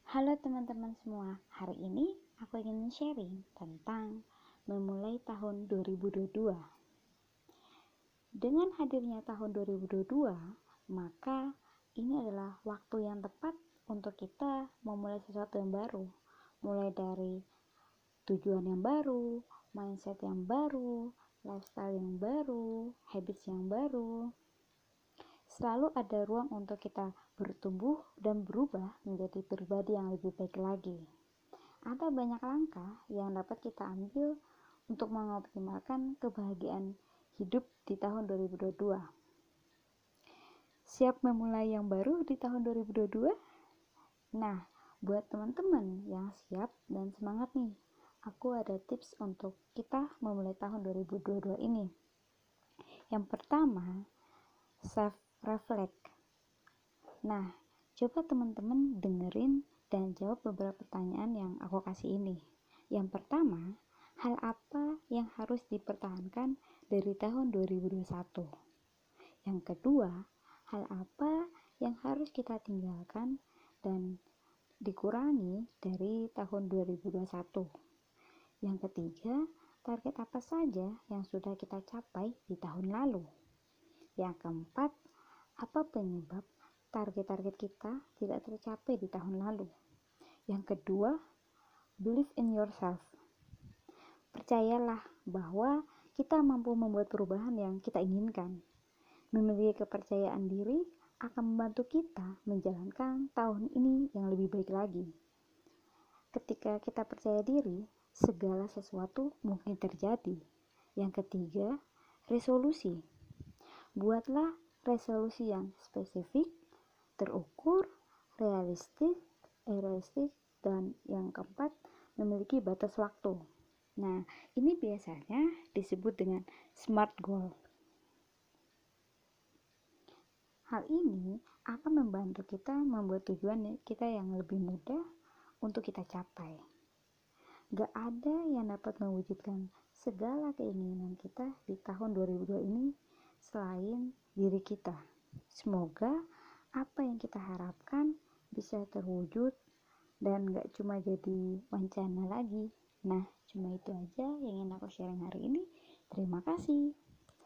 Halo teman-teman semua, hari ini aku ingin sharing tentang memulai tahun 2022. Dengan hadirnya tahun 2022, maka ini adalah waktu yang tepat untuk kita memulai sesuatu yang baru. Mulai dari tujuan yang baru, mindset yang baru, lifestyle yang baru, habits yang baru. Selalu ada ruang untuk kita bertumbuh dan berubah menjadi pribadi yang lebih baik lagi. Ada banyak langkah yang dapat kita ambil untuk mengoptimalkan kebahagiaan hidup di tahun 2022. Siap memulai yang baru di tahun 2022? Nah, buat teman-teman yang siap dan semangat nih, aku ada tips untuk kita memulai tahun 2022 ini. Yang pertama, self-reflect. Nah, coba teman-teman dengerin dan jawab beberapa pertanyaan yang aku kasih ini. Yang pertama, hal apa yang harus dipertahankan dari tahun 2021? Yang kedua, hal apa yang harus kita tinggalkan dan dikurangi dari tahun 2021? Yang ketiga, target apa saja yang sudah kita capai di tahun lalu? Yang keempat, apa penyebab target-target kita tidak tercapai di tahun lalu? Yang kedua, believe in yourself. Percayalah bahwa kita mampu membuat perubahan yang kita inginkan. Memiliki kepercayaan diri akan membantu kita menjalankan tahun ini yang lebih baik lagi. Ketika kita percaya diri, segala sesuatu mungkin terjadi. Yang ketiga, resolusi. Buatlah resolusi yang spesifik, terukur, realistik, dan yang keempat, memiliki batas waktu. Nah, ini biasanya disebut dengan SMART goal. Hal ini akan membantu kita membuat tujuan kita yang lebih mudah untuk kita capai. Gak ada yang dapat mewujudkan segala keinginan kita di tahun 2022 ini selain diri kita. Semoga apa yang kita harapkan bisa terwujud dan gak cuma jadi wacana lagi. Nah, cuma itu aja yang ingin aku sharing hari ini. Terima kasih.